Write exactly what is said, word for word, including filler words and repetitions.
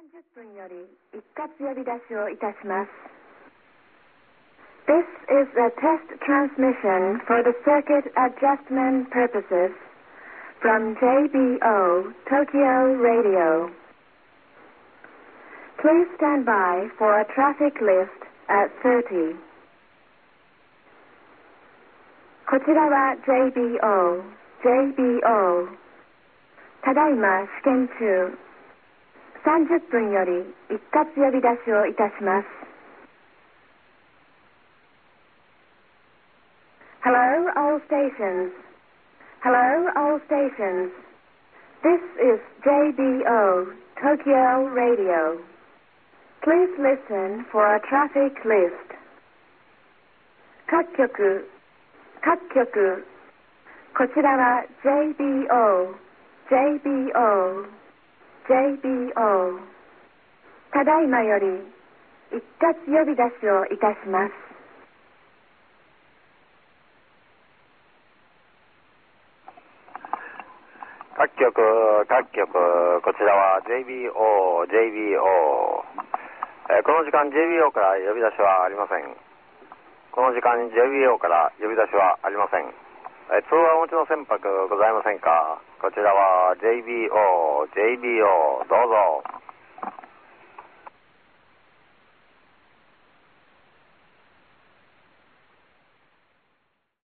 さんじゅっぷんより一括呼び出しをいたします。This is a test transmission for the circuit adjustment purposes from ジェイビーオー Tokyo Radio. Please stand by for a traffic list at thirty. こちらは ジェイビーオー ジェイビーオー ただいま試験中。さんじゅっぷんより一括呼び出しをいたします。Hello all stations. Hello all stations. This is ジェイビーオー Tokyo Radio. Please listen for a traffic list. 各局、各局。こちらは ジェイビーオー、ジェイビーオー、ジェイビーオー。ただいまより一括呼び出しをいたします。 各局、各局、こちらは ジェイビーオー、ジェイビーオー。えー、この時間 ジェイビーオー から呼び出しはありません。この時間 ジェイビーオー から呼び出しはありません。えー、通話お持ちの船舶ございませんか？こちらは ジェイビーオー、ジェイビーオー、どうぞ。